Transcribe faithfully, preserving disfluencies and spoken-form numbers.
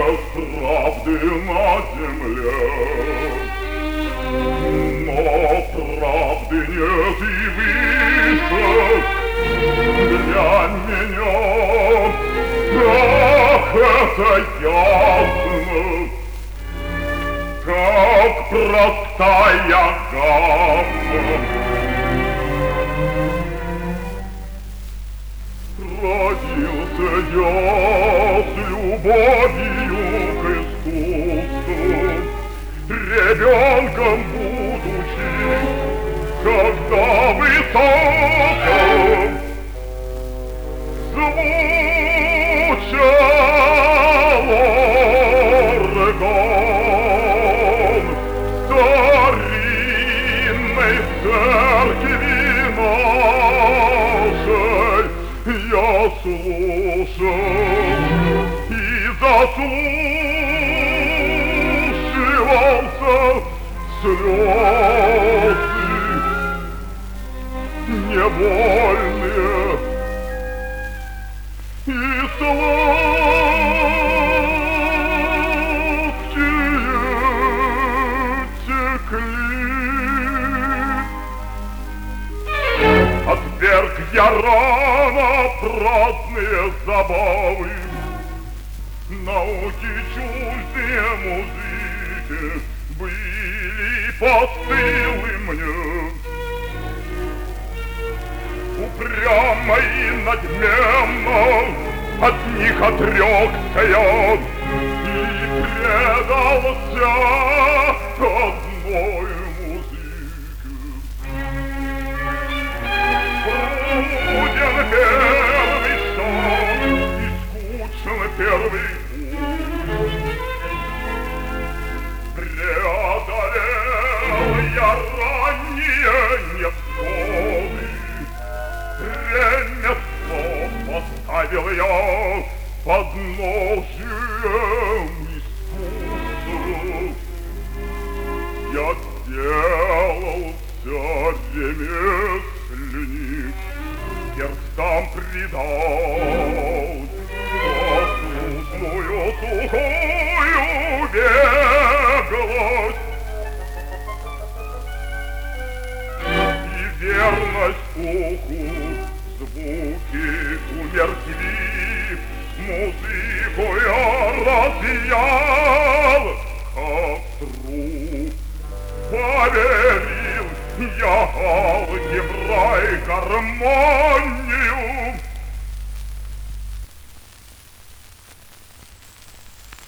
нет правды на земле, но правды нет и выше для меня. Ах, это ясно, как простая гамма. Родился я с любовью к искусству, ребенком будучи, когда высоком звучал орган старинной церкви нашей. Я слушал и заслушивался слезы невольные и сладкие текли. Отверг я рано праздные забавы, науки чуждые музыки были постылы мне. Упрямо и надменно от них отрекся я и предался одной музыке. Труден первый шаг и скучен первый путь. Преодолел я ранние невзгоды, ремесло поставил я под ножем искусству. Я сделался ремесленник, перстам придал послушную сухую беглость и верность уху. Звуки умертвив, музыку я разъял к костру. Поверил я алгеброй гармонии